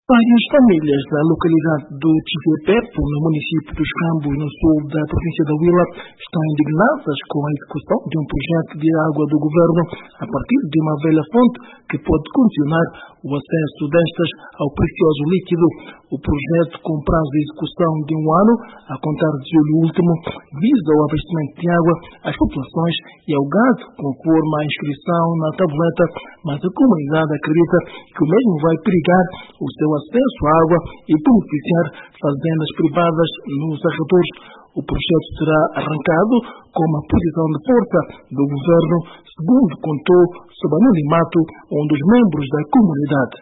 Várias famílias da localidade do Chivepepe, no município dos Cambos, no sul da província da Huila, estão indignadas com a execução de um projeto de água do governo a partir de uma velha fonte que pode condicionar o acesso destas ao precioso líquido. O projeto, com prazo de execução de 1 ano, a contar de julho último, visa o abastecimento de água às populações e ao gado, conforme a inscrição na tabuleta, mas a comunidade acredita que o mesmo vai perigar o seu acesso à água e beneficiar fazendas privadas nos arredores. O projeto será arrancado com uma posição de força do governo, segundo contou sob anonimato um dos membros da comunidade.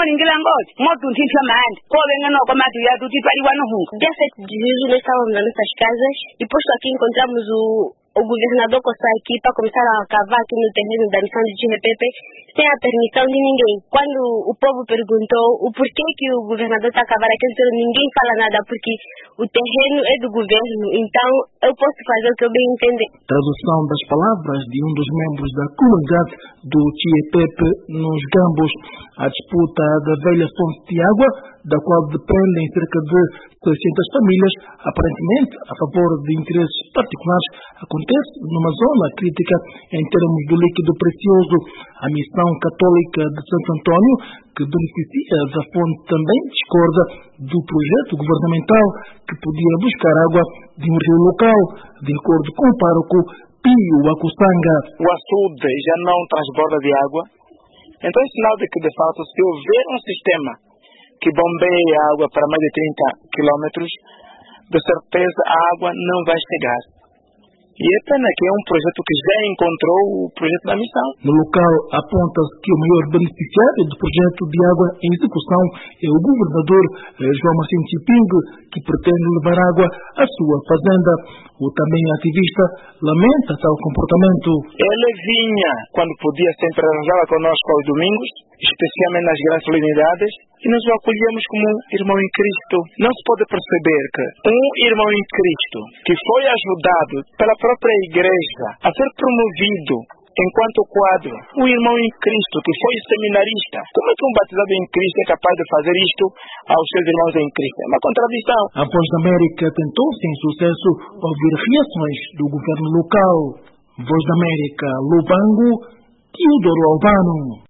Dia 7 de julho nós estávamos nas nossas casas e posto aqui encontramos o governador com sua equipa começaram a cavar aqui no terreno da missão de Chivepepe sem a permissão de ninguém. Quando o povo perguntou o porquê que o governador está a cavar aqui, ninguém fala nada porque o terreno é do governo, então eu posso fazer o que eu bem entender. Tradução das palavras de um dos membros da comunidade do Chivepepe nos Cambos. A disputa da velha fonte de água, da qual dependem cerca de 600 famílias, aparentemente a favor de interesses particulares, acontece numa zona crítica em termos do líquido precioso. A missão católica de Santo Antônio, que beneficia da fonte, também discorda do projeto governamental que podia buscar água de um rio local, de acordo com o pároco Pio Acussanga. O açude já não transborda de água, então é sinal de que, de fato, se houver um sistema que bombeia a água para mais de 30 quilômetros, de certeza a água não vai chegar. E é pena que é um projeto que já encontrou o projeto da missão. No local, aponta-se que o maior beneficiário do projeto de água em execução é o governador João Marcinho Chiping, que pretende levar água à sua fazenda. O também ativista lamenta tal comportamento. Ele vinha, quando podia, sempre arranjava conosco aos domingos, especialmente nas grandes solenidades, e nós o acolhemos como irmão em Cristo. Não se pode perceber que um irmão em Cristo, que foi ajudado pela própria igreja a ser promovido enquanto quadro, um irmão em Cristo que foi seminarista, como é que um batizado em Cristo é capaz de fazer isto aos seus irmãos em Cristo? É uma contradição. A Voz da América tentou, sem sucesso, ouvir reações do governo local. Voz da América, Lubango, Teodoro Albano.